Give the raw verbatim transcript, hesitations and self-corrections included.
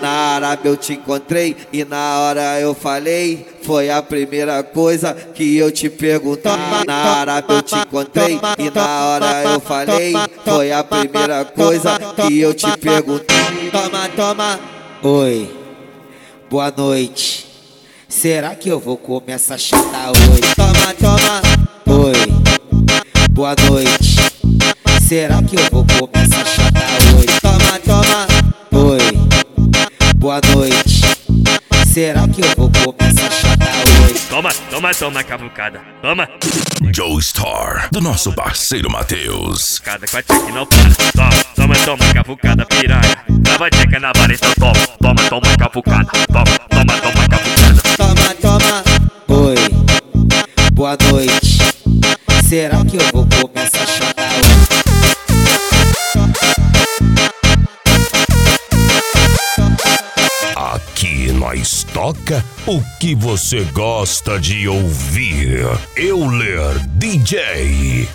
Na Arábia eu te encontrei e na hora eu falei, foi a primeira coisa que eu te perguntei. Na Arábia eu te encontrei e na hora eu falei, foi a primeira coisa que eu te perguntei. Toma, toma. Oi, boa noite. Será que eu vou comer essa chata hoje? Toma, toma. Oi, boa noite. Será que eu vou comer essa chata hoje? Toma, toma. Oi, boa noite. Será que eu vou comer essa chata hoje? Toma, toma, toma, cavucada. Toma. Joestar, do nosso parceiro Matheus. Cada com a tcheca não para. Toma, toma, toma, cavucada, piranha. Lava a tcheca na vara, então toma. Toma, toma, cavucada. Toma, toma, toma, cavucada. Toma, toma. Oi, boa noite. Será que eu vou comer essa chata hoje? Aqui nós toca o que você gosta de ouvir. Euler D J.